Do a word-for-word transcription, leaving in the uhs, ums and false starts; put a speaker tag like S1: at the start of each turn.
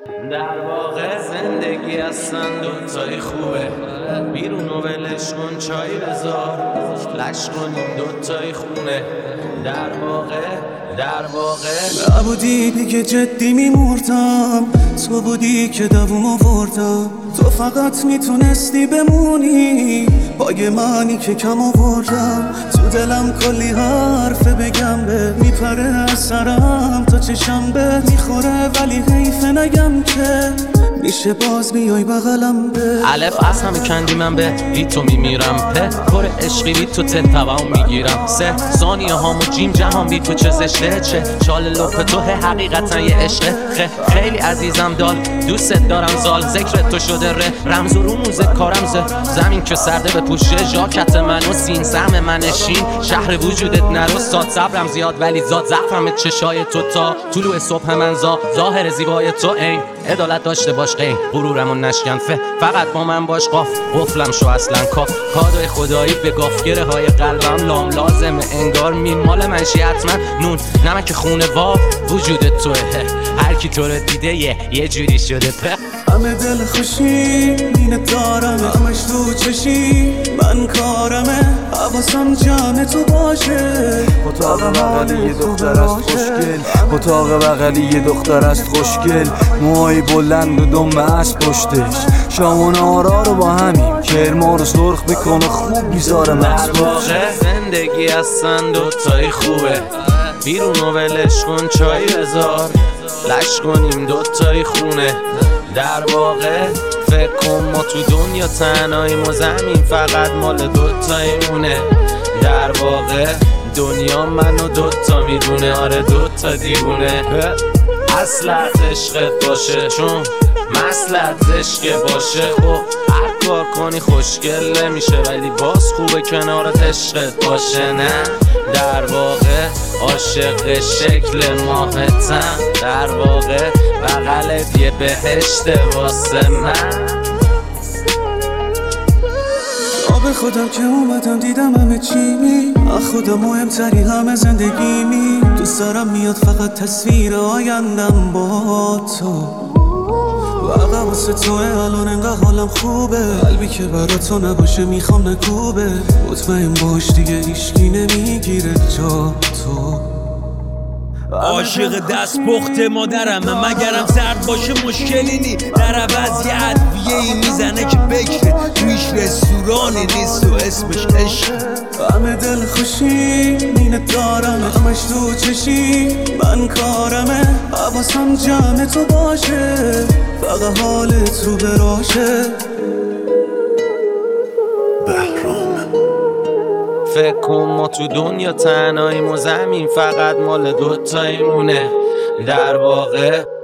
S1: در واقع زندگی هستن دوتای خوبه، بیرون و ولش کن چای بذار، لش کنیم دوتای خونه. در واقع در واقع
S2: نبودی دیگه جدی میمردم، تو بودی که دووم آوردم. تو فقط میتونستی بمونی با یه معنی که کم آوردم. تو دلم کلی حرف بگم به میپره از سرم تا چشم بهت میخوره، ولی حیفه نگم که میشه باز بیای بغلم به
S1: الف از همه کندی من به بی تو میمیرم، په پر عشقی بی تو تن تباهم میگیرم. سه ثانیه هامو جیم جهان بی تو چه زشته، چه چال لپ تو حقیقتا یه عشقه. خ خیلی عزیزم دال دوست دارم زال، ذکر تو شده ره رمز و رموز کارم ز زمین که سرده به پوشه ژاکت منو سین سهم منشین شهر وجودت نرو ساد صبرم زیاد ولی زاد زخمم چشای تو تا طلوع صبح من زا ظاهر زیبای تو این عدالت داشته باش قین غرورمو نشکن فه فقط با من باش قاف قفلم شو اصلا کاف کادوی خدایی به گافگره های قلبم لام لازمه انگار مین مال من شی حتما نون نمک خونه وا وجود توه هر کی تو رو دیده یه یه جوری شده په
S2: همه دل خوشی اینه دارم همش تو چشی من کارمه حواسم جمع تو باشه.
S3: اتاق بغلی یه دختر است خوشگل، اتاق بغلی یه دختر است خوشگل، موهای بلند و دم از پشتش، شام و نهارا رو با همیم کرما رو سرخ بکنه خوب میذاره مغز.
S1: در واقع زندگی هستن دوتای خوبه، بیرون و ولش کن چای بذار، لش کنیم دوتای خونه. در واقع فکر کن ما تو دنیا تنهاییم و زمین فقط مال دوتایمونه. در واقع دنیا منو دوتا میدونه، آره دوتا دیوونه. اصلت عشقت باشه چون مسلت عشق باشه، خب هر کار کنی خوشگل نمیشه ولی باز خوبه کنارت عشقت باشه. نه در واقع عاشق شکل ماهتم، در واقع بغلت یه بهشت واسه من.
S2: به خودم که اومدم دیدم همه چی می از خودم مهمتری همه زندگی می دوست دارم میاد فقط تصویر آیندم با تو واقعا واسه توه الان انقدر حالم خوبه، قلبی که برا تو نباشه میخوام نکوبه، مطمئن باش دیگه هیشکی نمیگیره جا تو.
S4: عاشق دست پخت مادرمه مگرم سرد باشه مشکلی نی، در عوض یه ادویه ای میزنه که بکره تویش رستورانی نیست و اسمش عشق.
S2: همه دل خوشی اینه دارم همش تو چشی من کارمه حواسم جمع تو باشه فقط حالت رو براشه.
S1: فکر کن ما تو دنیا تنهاییم و زمین فقط مال دوتایمونه. در واقع